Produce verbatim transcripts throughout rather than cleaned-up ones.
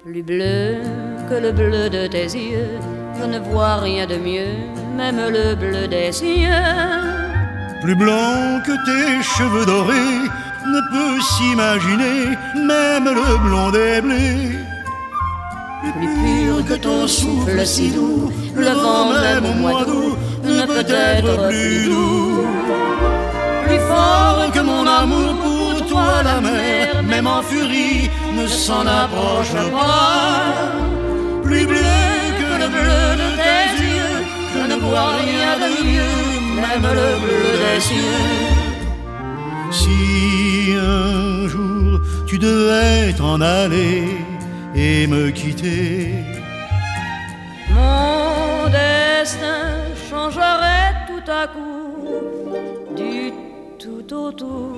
Plus bleu que le bleu de tes yeux, je ne vois rien de mieux, même le bleu des cieux. Plus blanc que tes cheveux dorés ne peut s'imaginer, même le blond des blés. Plus pur que ton souffle si doux, le vent même au mois d'août ne peut être plus doux. Plus fort que mon amour pour toi, la mer, même en furie, ne s'en approche pas. Plus bleu que le bleu de tes yeux, je ne vois rien de mieux, même le bleu des cieux. Si un jour tu devais t'en aller et me quitter, mon destin changerait tout à coup du tout au tout.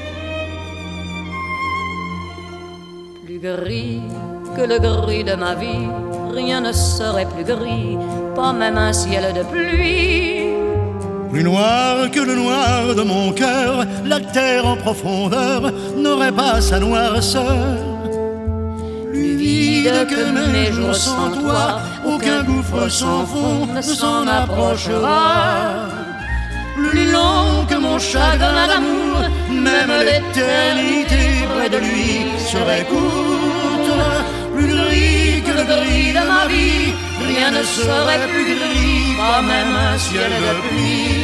Plus gris que le gris de ma vie, rien ne serait plus gris, pas même un ciel de pluie. Plus noir que le noir de mon cœur, la terre en profondeur n'aurait pas sa noirceur. Plus vide que mes jours sans toi, aucun gouffre sans fond ne s'en approchera. Plus long que mon chagrin d'amour, même l'éternité près de lui serait courte. Plus gris que le gris de ma vie, rien ne serait plus gris, pas même un ciel de pluie.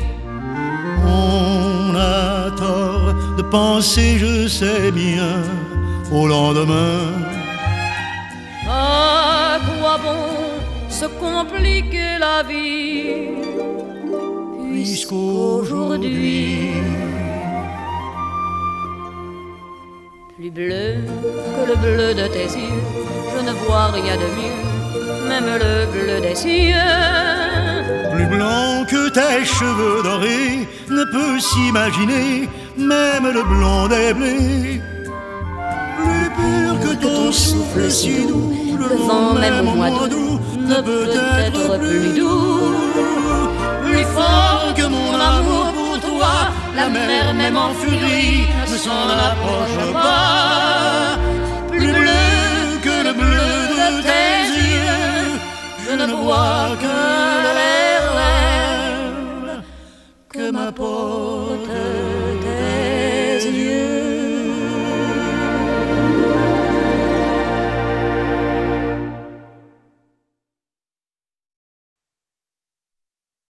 On a tort de penser, je sais bien, au lendemain. À quoi bon se compliquer la vie, puisqu'aujourd'hui, plus bleu que le bleu de tes yeux, je ne vois rien de mieux, même le bleu des cieux. Plus blanc que tes cheveux dorés ne peut s'imaginer, même le blond des blés. Plus pur que ton souffle si doux, le vent même au mois d'août ne peut être plus doux. Plus fort que mon amour pour toi, la mer même en furie ne s'en approche pas. Plus bleu que le bleu de tes yeux, je ne vois que les rêves que m'apportent tes yeux.